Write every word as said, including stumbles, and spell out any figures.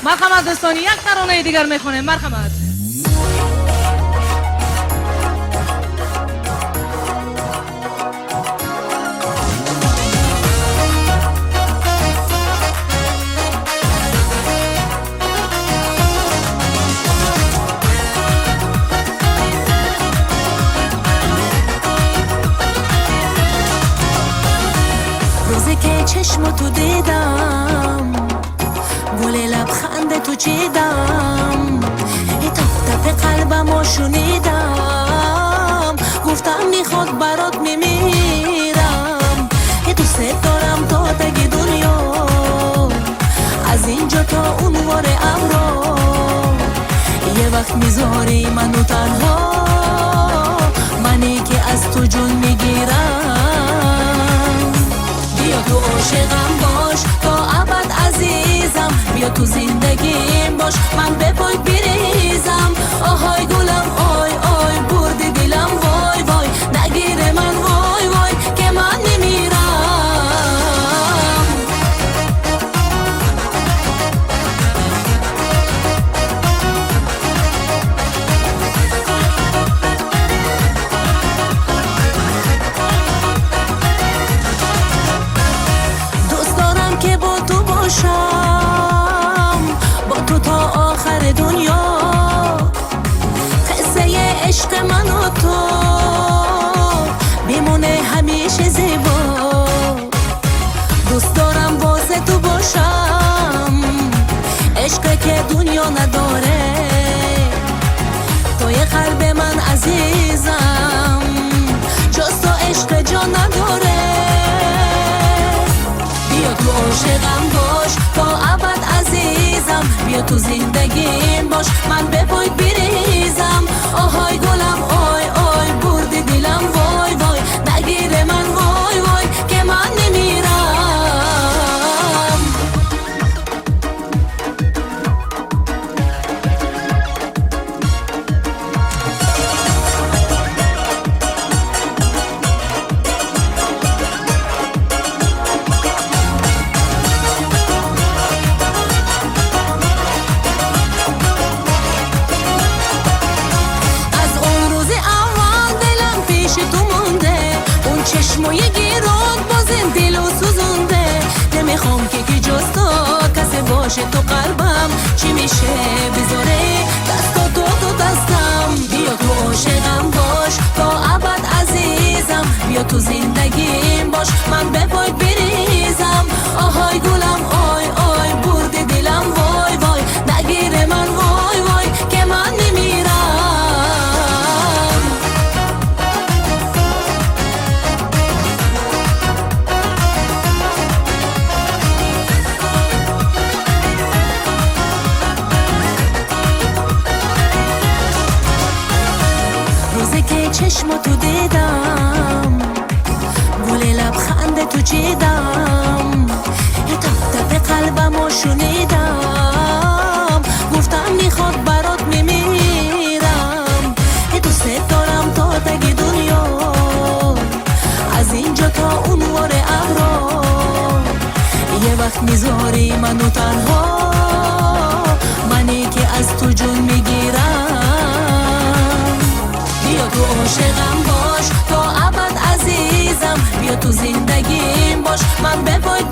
مرحمت دوستان، یک ترانه دیگر میخونه. مرحمت. روزی که چشم تو دیدم، گل لبخند تو چیدم، تپ تپ قلبمو شنیدم، گفتم میخواد برات میمیرم. دوست دارم تا تگ دنیا، از اینجا تا اونور امرو، یه وقت میذاری منو تنها، منی که از تو جون میگیرم. بیا تو عاشقم باش تا ابد عزیزم، بیا تو زندگیم باش من به پای بریزم. آهای گلم آی آی بردی دلم وای وای، نگیره من وای وای که من نمیرم. دوست دارم که با تو باشم، با تو تا آخر دنیا، قصه عشق من و تو بمونه همیشه زیبا. دوست دارم واسه تو باشم، عشق که دنیا نداره، توی قلب من عزیزم، جز تو عشق جا نداره. بیا تو عاشقم باش تا ابد عزیزم، بیا تو زندگیم باش من به پای بریزم. آهای گلم آی آی بردی دلم وای وای، نگیره من وای وای که من نمیرم. چشمای گیرات بازم دل و سوزونده، نمیخوام که که جز تو کسی باشه تو قلبم. چی میشه بذاره دستا تو تو دستم. بیا تو عاشقم باش تا ابد عزیزم، بیا تو زندگیم باش من به پای بریزم. آهای گلم آی آی بردی دلم وای وای، نگیره من وای وای که من نمیرم. روزی که چشم تو دیدم، گل لبخند تو چیدم، تپ تپ قلبمو شنیدم، گفتم میخواد برات میمیرم. دوست دارم تا تگ دنیا، از اینجا تا اونور امرو، یه وقت میذاری منو تنها، منی که از تو جون میگیرم. بیا تو عاشقم باش تا ابد عزیزم، بیا تو زندگیم باش من به پای